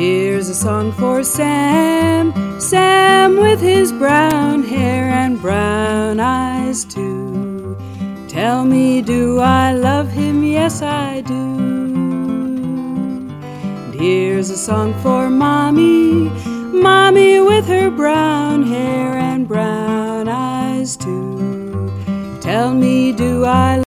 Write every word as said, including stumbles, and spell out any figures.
Here's a song for Sam, Sam with his brown hair and brown eyes too. Tell me, do I love him? Yes, I do. And here's a song for Mommy, Mommy with her brown hair and brown eyes too. Tell me, do I